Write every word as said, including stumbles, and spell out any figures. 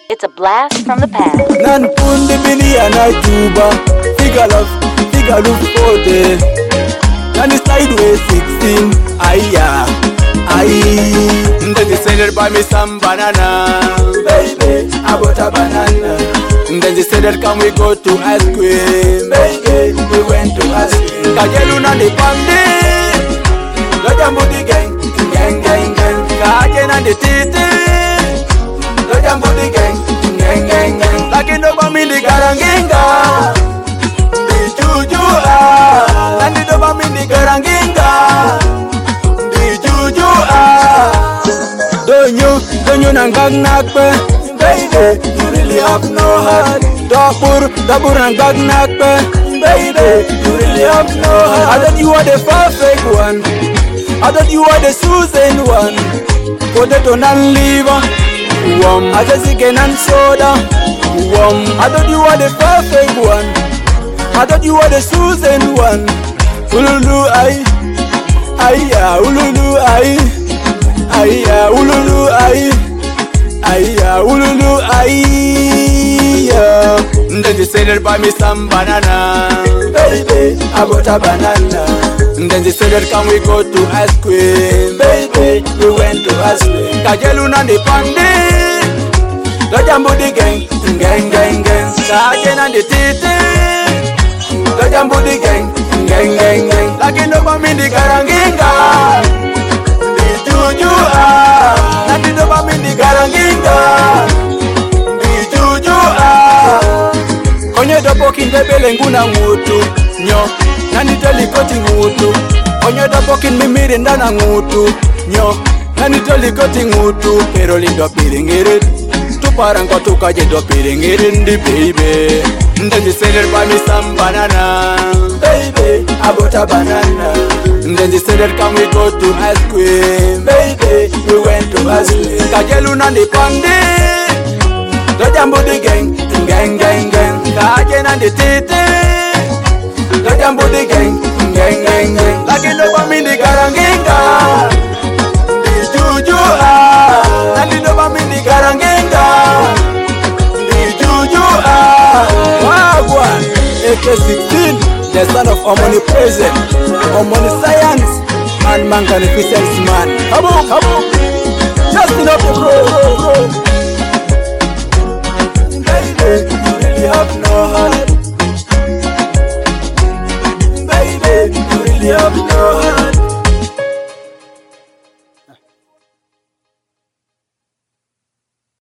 It's a blast from the past. Nan pundi bini anajuba, figure love, figure look forty. Nan sideways sixteen, ayya, ayy. Then they said buy me some banana, baby, I bought a banana. Then they said can we go to ice cream, baby, we went to ice cream. Kajelu na the pandi, lojambu di gang, gang gang gang. Kaje na the titi, lojambu di gang. Lakini doba mindi garanginga Di juju ah Nandi doba mindi garanginga Di juju ah Donyo, donyo nanggag nakpe Baby, you really have no heart Dabur, dabur nanggag nakpe Baby, you really have no heart I thought you are the perfect one I thought you are the Susan one Potato nan liver Wum, I just again and soda. Wum, I thought you were the perfect one. I thought you were the Susan one. Ululu ay, ayya, ululu ay, ayya, ululu ay, ayya, ululu ayya. Then they said buy me some banana, baby, I bought a banana. Then they said can we go to ice cream, baby, we went to ice cream. Kajelu na the pandi, lojambu di gang, gang gang gang. Kaje na the titi, lojambu di gang, gang gang gang. Lakini doba mindi garanginga, di juju ah. Nandi doba mindi garanginga, di juju ah. Konye dobo kinde belenguna ngutu, nyo. Nani toli koti ngutu, onyo dobo kin mimiri ndana ngutu, nyo. Nani toli koti ngutu, pero lindo piringirit. Tu parangko tu kaje do piringirit di baby. Then they said buy me some banana, baby, I bought a banana. Then they said can we go to ice cream, baby, we went to ice cream. Kajelu nandi pandi, lojambu di gang, gang gang gang. Kaje nandi titi. Lojambu di gang, gang gang gang. Lakini doba mindi garanginga, di juju ah. Nandi doba mindi garanginga, di juju ah. Wagwan, A K sixteen, the son of omnipresent, omniscience, and magnificent man. Come on, come on, just enough, bro, bro, bro.